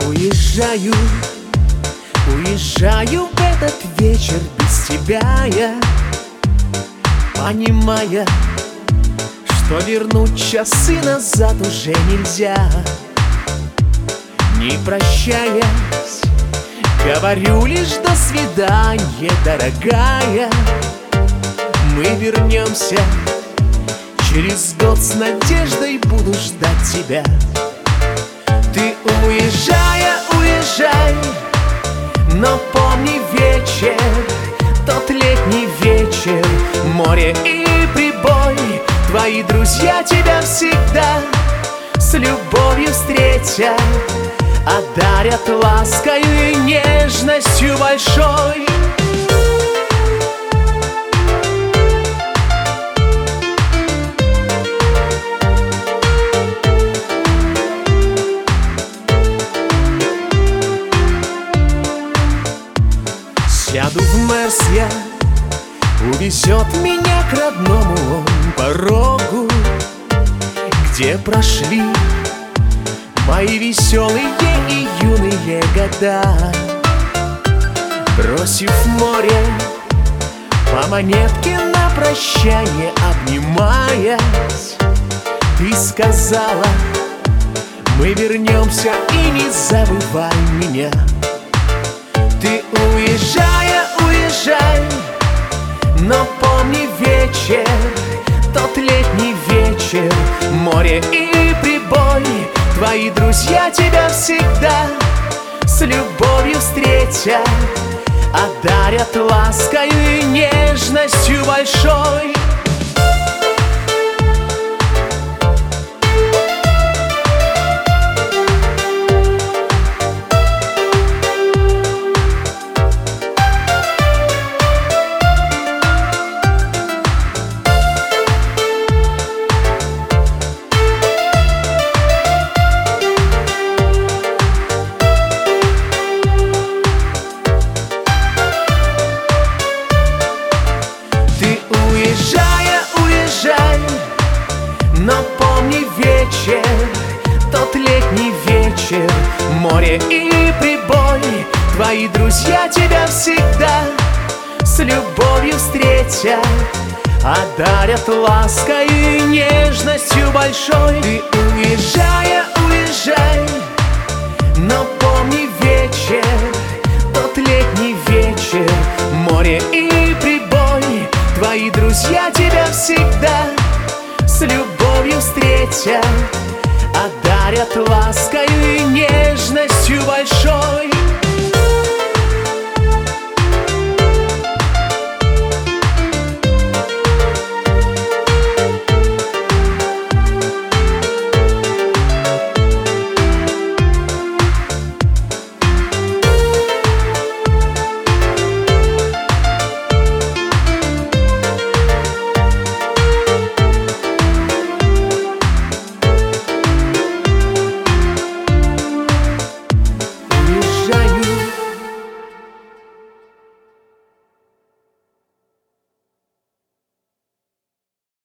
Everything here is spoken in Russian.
Уезжаю, уезжаю в этот вечер без тебя я, понимая, что вернуть часы назад уже нельзя. Не прощаясь, говорю лишь до свидания, дорогая. Мы вернемся через год, с надеждой буду ждать тебя. Ты уезжая, уезжай, но помни вечер, тот летний вечер, море и прибой. Твои друзья тебя всегда с любовью встретят, одарят ласкою и нежностью большой. Сяду в Мерс я, увезет меня к родному он порогу, где прошли мои веселые и юные года. Бросив море по монетке на прощание, обнимаясь, ты сказала: мы вернемся и не забывай меня. Ты уезжая, уезжай, но помни вечер, тот летний вечер, море и прибой. Твои друзья тебя всегда с любовью встретят, одарят ласкою и нежностью большой. Но помни вечер, тот летний вечер, море и прибой. Твои друзья тебя всегда с любовью встретят, одарят ласкою и нежностью большой. Ты уезжая, уезжай, но помни вечер, тот летний вечер, море и прибой. Твои друзья тебя всегда с любовью встретят, одарят ласкою